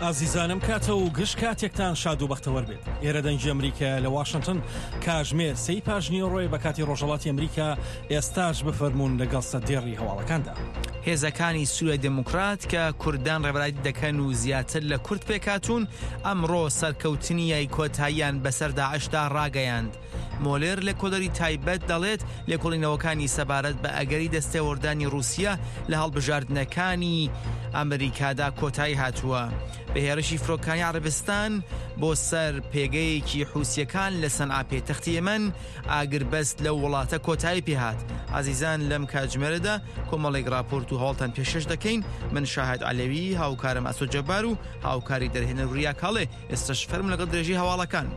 ئازیزانم کاتە و گشت کاتێکتان شاد و بەختەوەر بێت. ئێرە دەنگی ئەمریکا لە واشنگتن کاژمێر 3 پاژنی ڕۆی بە کاتی ڕۆژهەڵاتی ئەمریکا ئێستاش بفەرمونون لەگەڵ سەدێڕی هەواڵەکاندا. هێزەکانی سووریا دموکرات کە کوردان ڕێبەرایی دەکەن و زیاتر لە کورد پێکاتون ئەمڕۆ سەرکەوتنی یای کۆتاییان بەسەر داعشدا ڕاگەیاند. مۆلێر لە کۆلەری تایبەت دەڵێت لێکۆڵینەوەکانی سەبارەت بە ئەگەری دەستێوەردانی رووسیا لە هەڵبژاردنەکانی ئەمریکادا کۆتایی هاتووە. بەهێرشی فرۆکانی عەرەبستان بۆ سەر پێگەیەکی حوسیەکان لە سەنعا پێتەختی یەمەن ئاگربەست لە وڵاتە کۆتایی پێهات. عزیزان لەم کاتژمێرەدا کۆمەڵێک راپۆرت و هەوڵتان پێشەش دەکەین. من شاهد عەلەوی هاوکارم ئەسۆ جەبار و هاوکاری دەرهێنەر وریا کاڵێ ئێستش فەرم لەگەڵ درێژی هەواڵەکان.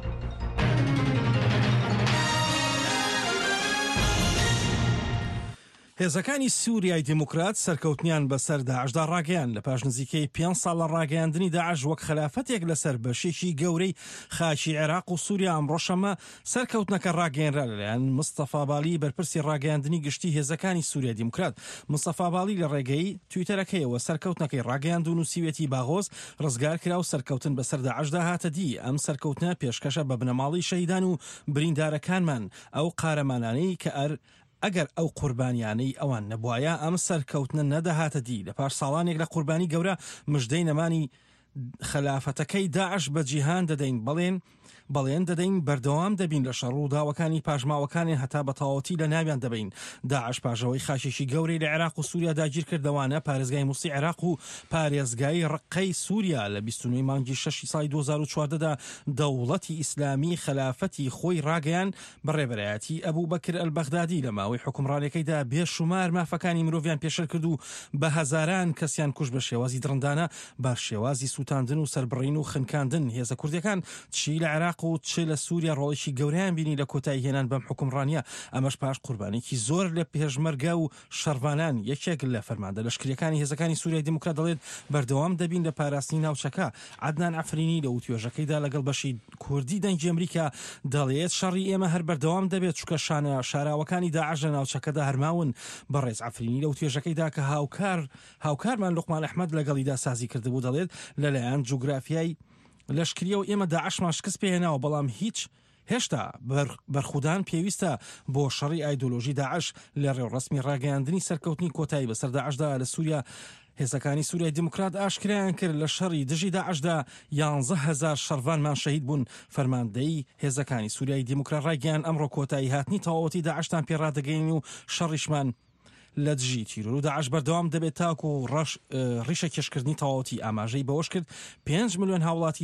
هێزەکانی سووریای دموکرات سەرکەوتنیان بەسەر داعشدا ڕاگەیان لە پاش نزیکەی 5 ساڵ لە ڕاگەیاندنی داعش وەک خلافەتێک لەسەر بەشێکی گەورەی خاکی عێراق و سووریا ئەمڕۆشەمە سەرکەوتنەکە ڕاگەیەنرا لەلایەن مستەفا باڵی بەرپرسی ڕاگەیاندنی گشتی هێزەکانی سووریای دموکرات. مستەفا باڵی لە ڕێگەی تویتەرەکەیەوە سەرکەوتنەکەی ڕاگەیاند و نووسیوێتی باغۆز ڕزگار کرا و سەرکەوتن بەسەر داعشدا هاتە دی. ئەم سەرکەوتنە پێشکەشە بە بنەماڵی شەهیدان و بریندارەکانمان ئەو قارەمانانەی کە ئەگەر ئەو قوربانیانەی ئەوان نەبوایە ئەم سەرکەوتنە نەدەهاتە دی. لە پاش ساڵانێک لە قوربانی گەورە مژدەی نەمانی خلافەتەکەی داعش بە جیهان دەدەین بەڵێن دەدەین بەردەوام دەبین لە شەڕ و داوەکانی پاژماوەکانی هەتا بە تەواوەتی لە ناویان دەبین. داعش پاژەوەی خاشێکی گەورەی لە عێراق و سووریا داگیر کردەوانە پارێزگای موسی عێراق و پارێزگای ڕقەی سووریا لە 29 مانگی 6 ساڵی 2014دا دەوڵەتی ئیسلامی خلافەتی خۆی ڕاگەیان بەڕێبەرایەتی ئەبوو بەکر ئەلبەغدادی لە ماوەی حکومڕانەکەیدا بێشومار مافەکانی مرۆڤیان پێشەر کرد و بە هەزاران کەسیان کوژ بە شێوازی دڕندانە بە شێوازی سووتاندن و سەربڕین و خنکاندن. هێزە کوردەکان چی لە عێراق و چ لە سووریا ڕۆڵێکی گەوریان بینی لە کۆتایی هێنان بەم حکومڕانیە. ئەمەش پاش قوربانێکی زۆر لە پێشمەرگە و شەڕوانان. یەکێک لە فەرماندە لەشکریەکانی هێزەکانی سووریای دموکرات دەڵێت بەردەوام دەبین لە پاراستنی ناوچەکە. عەدنان عەفرینی لە وتوێژەکەیدا لەگەڵ بەشی کوردی دەنگی ئەمریکا دەڵێت شەڕی ئێمە هەر بەردەوام دەبێت چونکە شاراوەکانی داعش لە ناوچەکەدا هەرماون. بەڕێز عەفرینی لە وتوێژەکەیدا کە هاوکارمان لوقمان ئەحمەد لەگەڵیدا سازی کردبوو دەڵێت لەلایەن جوگرافیای لەشکریە و ئێمە داعشمان شکست پێهێناوە بەڵام هێشتا بەرخودان پێویستە بۆ شەڕی ئایدۆلۆژی داعش لە ڕێوڕسمی ڕاگەیاندنی سەرکەوتنی کۆتایی بەسەر داعشدا لە سووریا. هێزەکانی سووریای دموکرات ئاشکرایان کرد لە شەڕی دژی داعشدا 11,000 شەڕوانمان شەهید بوون. فەرماندەی هێزەکانی سووریای دموکرات ڕایگەیان ئەمڕۆ کۆتایی هاتنی تەواوەتی داعشتان پێڕادەگەین و شەڕیشمان لە دژی تیرۆر و داعش بەردەوام دەبێت تاکو و ڕیشە کێشکردنی تەواوەتی ئاماژەی بەوەش کرد 5 ملیۆن هاوڵاتی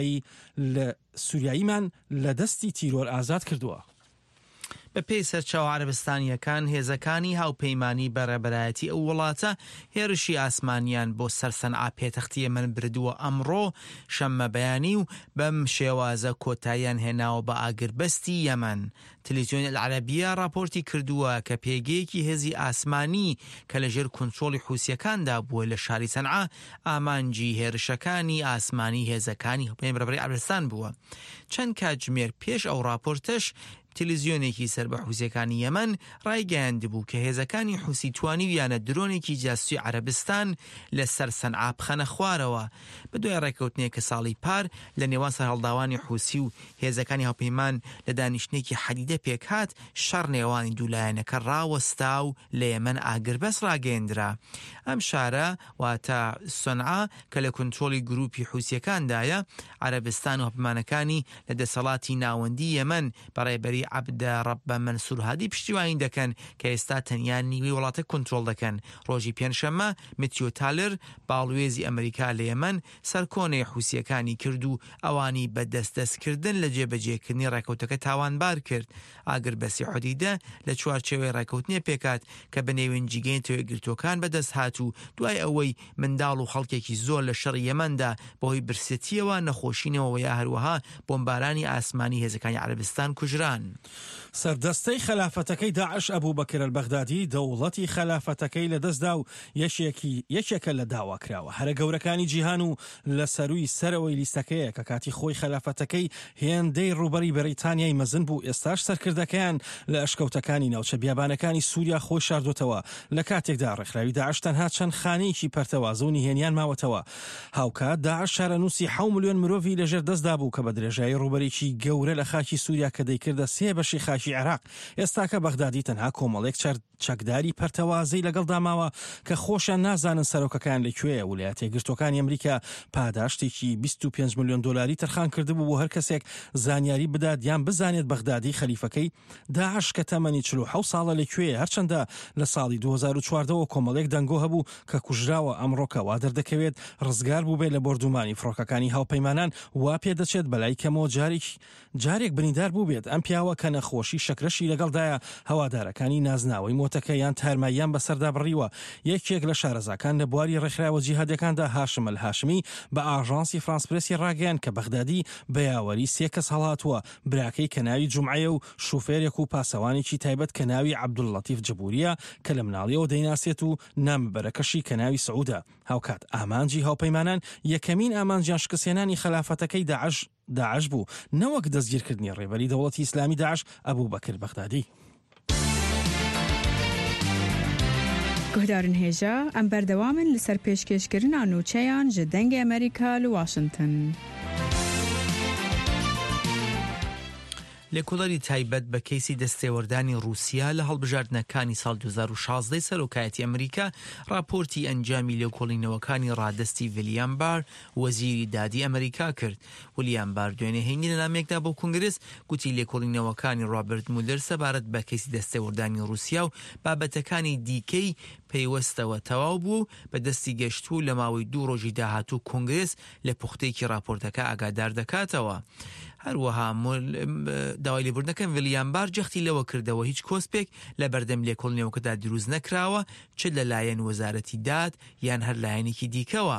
سووریاییمان لە دەستی تیرۆر ئازاد کردووە. بە پێی سەرچاوە عەرەبستانیەکان هێزەکانی هاوپەیمانی بەڕێبەرایەتی ئەو وڵاتە هێرشی ئاسمانیان بۆ سەر سەنعا پێتەختی یەمەن بردووە. ئەمڕۆ شەممە بەیانی و بەم شێوازە کۆتاییان هێناوە بە ئاگربەستی یەمەن. تەلەڤیزیۆنی العەرەبیە راپۆرتی کردووە کە پێگەیەکی هێزی ئاسمانی کە لەژێر کۆنتڕۆڵی حوسیەکاندا بووە لە شاری سەنعا ئامانجی هێرشەکانی ئاسمانی هێزەکانی هاوپەیمانی بەڕێبەری عەرەبستان بووە. چەند کاتژمێر پێش ئەو راپۆرتەش تەلەڤیزیۆنێکی سەر بە حوسیەکانی یەمەن ڕایگەیاندبوو کە هێزەکانی حوسی توانیویانە درۆنێکی جاسوسی عەرەبستان لەسەر سەنعا بخەنە خوارەوە. بەدوای ڕێکەوتنێک کە ساڵی پار لە نێوان سەرهەڵداوانی حوسی و هێزەکانی هاوپەیمان لە دانیشتێکی حەدیدە پێکهات شەڕ نێوانی دوولایەنەکە ڕاوەستا و لە یەمەن ئاگربەست ڕاگەیەندرا. ئەم شارە واتە سەنعا کە لە کۆنتڕۆڵی گروپی حوسیەکاندایە عەرەبستان و هاوپەیمانەکانی لە دەسەڵاتی ناوەندی یەمەن بەڕێبەری عەبدە ڕەبە مەنسوور هادی پشتیوانی دەکەن کە ئێستا تەنیا نیوەی وڵاتە کۆنتڕۆڵ دەکەن. ڕۆژی پێنجشەممە متیۆ تالر باڵوێزی ئەمریکا لە یەمەن سەرکۆنەی حوسیەکانی کرد و ئەوانی بە دەستکردن لە جێبەجێکردنی ڕێکەوتەکە تاوانبار کرد. ئاگربەستی حودیدە لە چوارچێوەی ڕێکەوتنێ پێکات کە بە نێوێنجیگەی تەوێگرتوەکان بەدەست هات و دوای ئەوەی منداڵ و خەڵکێکی زۆر لە شەڕی یەمەندا بەهۆی برسێتیەوە نەخۆشینەوە و یا هەروەها بۆمبارانی ئاسمانی هێزەکانی عەرەبستان کوژران. سەردەستەی خەلافەتەکەی داعش ئەبوو بەکر البەغدادی دەوڵەتی خەلافەتەکەی لەدەستدا و یەکێکە لە داواکراوە هەرە گەورەکانی جیهان و لە سەروی سەرەوەی لیستەکەیە کە کاتی خۆی خەلافەتەکەی هێندەی ڕوبەری بەریتانیای مەزن بوو ئێستاش سەرکردەکەیان لە ئەشکەوتەکانی ناوچە بیابانەکانی سووریا خۆی شاردوتەوە لە کاتێکدا ڕێکخراوی داعش تەنها چەند خانەیەکی پەرتەوازە و نهێنیان ماوەتەوە هاوکات داعش شارەنووسی 7 ملیۆن مرۆڤی لەژێر دەستدا بوو کە بە درێژایی ڕوبەرێکی گەورە لە خاکی سووریا کە دەیکردە 3 بەشی خاکی عێراق ئێستاکە بەغدادی تەنها کۆمەڵێک چەکداری پەرتەوازەی لەگەڵ داماوە کە خۆشیان نازانن سەرۆکەکان لەکوێیە ویلایەتە یەکگرتووەکانی ئەمریکا پاداشتێکی 25 ملیۆن دلاری تەرخان کردبوو بۆ هەر کەسێک زانیاری بدات یان بزانێت بەغدادی خەلیفەکەی داعش کە تەمەنی 47 ساڵە لەکوێیە هەرچەندە لە ساڵی 2014 کۆمەڵێک دەنگۆ هەبوو کە کوژراوە ئەمڕۆکە وا دەردەکەوێت ڕزگار بوو بێت لە بردومانی فڕۆکەکانی هاوپەیمانان وا پێدەچێت بەلای کەمەوە جارێک بریندار بوو بێت ئەم پیاوە کە نەخۆشی شەکرەشی لەگەڵدایە هەوادارەکانی نازناوی مۆتەکەیان تارماییان بەسەردا بڕیوە یەکێک لە شارەزاکان لە بواری ڕێکخراوە جیهادەکاندا هاشم الهاشمی بە ئاژانسی فرانس پرێسی ڕاگەیان کە بەغدادی بە یاوەری 3 کەس هەڵاتووە براکەی کە ناوی جومعەیە و شوفێرێک و پاسەوانێکی تایبەت کە ناوی عەبدوڵڵەتیف جبوریە کە لە مناڵیەوە دەیناسێت و نامبەرەکەشی کە ناوی سعودە هاوکات ئامانجی هاوپەیمانان یەکەمین ئامانجیان شکستێنانی خەلافەتەکەی داعش بوو نەوەک دەستگیرکردنی ڕێبەری دەوڵەتی ئیسلامی داعش ئەبوو بەکر بەغدادی گهدارن هێژە ئەم بەردەوامن لەسەر پێشکەشکردنا نوچەیان ji dengê ئەمریکا لە واشنگتن. لێکۆڵەری تایبەت بە کەیسی دەستێوەردانی رووسیا لە هەڵبژاردنەکانی ساڵ 2016 سەرۆکایەتی ئەمریکا راپۆرتی ئەنجامی لێکۆڵینەوەکانی ڕادستی ویلیام بار وەزیری دادی ئەمریکا کرد. ویلیام بار دوێنێ هێنی لە نامێکدا بۆ کنگرس گوتی لێکۆڵینەوەکانی ڕۆبرت مولر سەبارەت بە کەیسی دەستێوەردانی رووسیا و بابەتەکانی دیکەی پەیوەستەوە تەواو بوو بە دەستی گەشتوو لە ماوەی 2 ڕۆژی داهاتوو کنگرس لە پوختەیەکی راپۆرتەکە ئاگادار دەکاتەوە. هەروەها داوای لێبوردنەکەم ویلیام بار جەختی لەوە کردەوە هیچ کۆسپێک لە بەردەم لێکۆڵینەوەکەدا دروست نەکراوە چ لەلایەن وەزارەتی داد یان هەر لایەنێکی دیکەوە.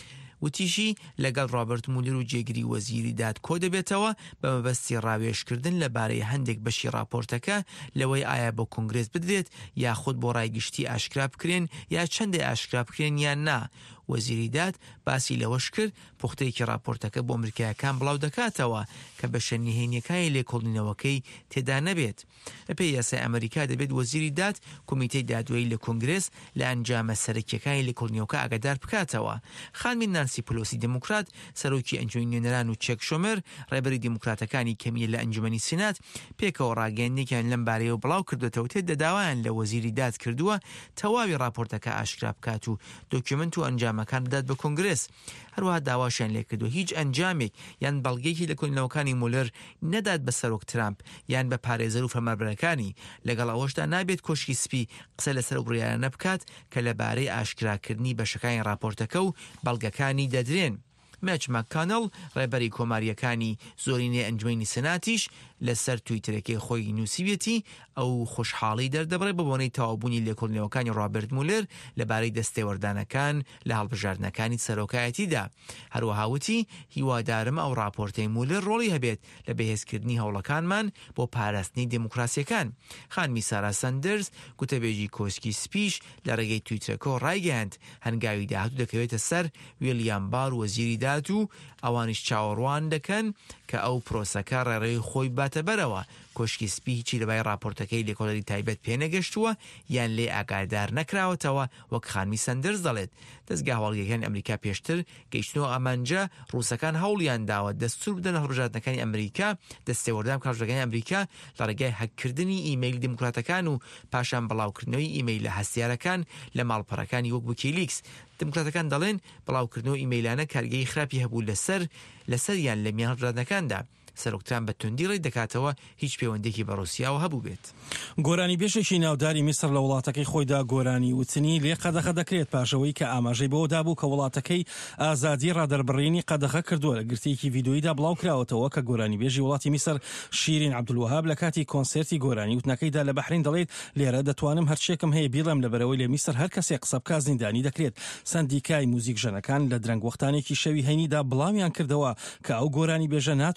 وتیشی لەگەڵ ڕۆبرت مولر و جێگری وەزیری داد کۆ دەبێتەوە بە مەبەستی ڕاوێشکردن لەبارەی هەندێک بەشی راپۆرتەکە لەوەی ئایا بۆ کنگرس بدرێت یاخود بۆ ڕایگشتی ئاشکرا بکرێن یا چەندێ ئاشکرا بکرێن یان نا. وەزیری داد باسی لەوەش کرد پوختەیەکی راپۆرتەکە بۆ ئەمریکایەکان بڵاو دەکاتەوە کە بەشە نهێنیەکانی لێکۆڵینەوەکەی تێدا نەبێت. پێی یاسای ئەمریکا دەبێت وەزیری داد کۆمیتەی دادوەیی لە کنگرس لە ئەنجامە سەرەکیەکانی لێکۆڵینەوەکە ئاگادار بکاتەوە. خانمی نانسی پلۆسی دموکرات سەرۆکی ئەنجومی نوێنەران و چێک شۆمەر ڕێبەری دیموکراتەکانی کەمیە لە ئەنجومەنی سینات پێکەوە ڕاگەیاندنێکیان لەم بارەیەوە بڵاو کردوێتەوە تێدەداوایان لە وەزیری داد کردووە تەواوی راپۆرتەکە ئاشکرا بکات و دۆکیومنت و ئەنجامەکان بدات بە کنگرس. هەروەها داواشیان لێ کردو هیچ ئەنجامێک یان بەڵگەیەکی لە کۆڵینەوەکانی مولر نەدات بە سەرۆک ترامپ یان بە پارێزەر و فەرمانبەرەکانی لەگەڵ ئەوەشدا نابێت کۆشکی سپی قسە لەسەر بڕیارە نەبکات کە لەبارەی ئاشکراکردنی بەشەکانی راپۆرتەکە و بەڵگەکانی دەدرێن. مەچ مەککانەڵ ڕێبەری کۆماریەکانی زۆرینەی ئەنجومەنی سەناتیش لەسەر تویترەکەی خۆی نووسیویەتی ئەو خوشحاڵی دەردەبڕێ بە بۆنەی تەواوبوونی لێکۆڵینەوەکانی ڕۆبرت مولر لەبارەی دەستێوەردانەکان لە هەڵبژاردنەکانی سەرۆکایەتیدا. هەروەها وتی هیوادارم ئەو راپۆرتەی مولر ڕۆڵی هەبێت لە بەهێزکردنی هەوڵەکانمان بۆ پاراستنی دموکراسیەکان. خانمی سارا سەندرز گوتەبێژی کۆسکی سپیش لە ڕێگەی تویترەکە ڕایگەیاند هەنگاوی داهاتوو دەکەوێتە سەر ویلیام بار وەزیری داد و ئەوانش چاوەڕوان دەکەن کە ئەو پرۆسەکە ڕێڕەوی خۆی باتە بەرەوە. کۆشکی سپی هیچی لەبای راپۆرتەکەی لێکۆڵەری تایبەت پێنەگەشتووە یان لێ ئاگادار نەکراوەتەوە وەک خانمی سەندرز دەڵێت. دەستگا هەواڵگەکانی ئەمریکا پێشتر گەیشتنەوە ئەمانجا ڕووسەکان هەوڵیان داوە دەستور بدەن هەڵبژاردنەکانی ئەمریکا دەستێوەردان کاژەکانی ئەمریکا لە ڕێگای هەککردنی ئیمەیل دیموکراتەکان و پاشان بەڵاوکردنەوەی ئیمەیل لە هەستیارەکان لە ماڵپەڕەکانی وەک ویکیلیکس. دموکراتەکان دەڵێن بەڵاوکردنەوە ئیمەیلانە کارگەی خراپی هەبوو لەسەریان لە میان هەڵبژاردنەکاندا. سەرۆکتران بە توندی ڕێی دەکاتەوە هیچ پەیوەندێکی بە ڕووسیاوە هەبوو بێت. گۆرانی بێژێکی ناوداری میسر لە وڵاتەکەی خۆیدا گۆرانی وتنی لێ قەدەغە دەکرێت پاشەوەی کە ئاماژەی بەوەدا بوو کە وڵاتەکەی ئازادی ڕادەربڕینی قەدەغە کردووە. لە گرتەیەکی ڤیدیۆیدا بڵاو کراوەتەوە کە گۆرانی بێژی وڵاتی میسر شیرین عەبدولوەهاب لە کاتی کۆنسێرتی گۆرانی وتنەکەیدا لە بەحرین دەڵێت لێرە دەتوانم هەرچێکم هەیە بیڵێم لەبەرەوەی لە میسر هەر کەسێک قسە بکات زیندانی دەکرێت. سندیکای موزیک ژنەکان لە درەنگ وەختانێکی شەوی هەینیدا بڵاویان کردەوە کە ئەو گۆرانی بێژە ناتوانێت لە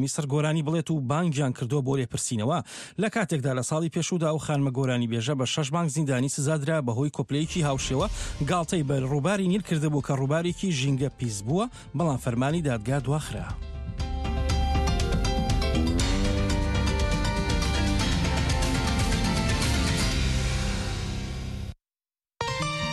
میسر گۆرانی بڵێت و بانگیان کردو بۆ لێپرسینەوە لە کاتێکدا لە ساڵی پێشودا ئەو خانمە گۆرانی بێژە بە 6 مانگ زیندانی سزادرا بەهۆی کۆپلەیەکی هاوشێوە گاڵتەی بە ڕووباری نیل کردبوو کە ڕووبارێکی ژینگە پیس بووە بەڵام فەرمانی دادگا دواخرا.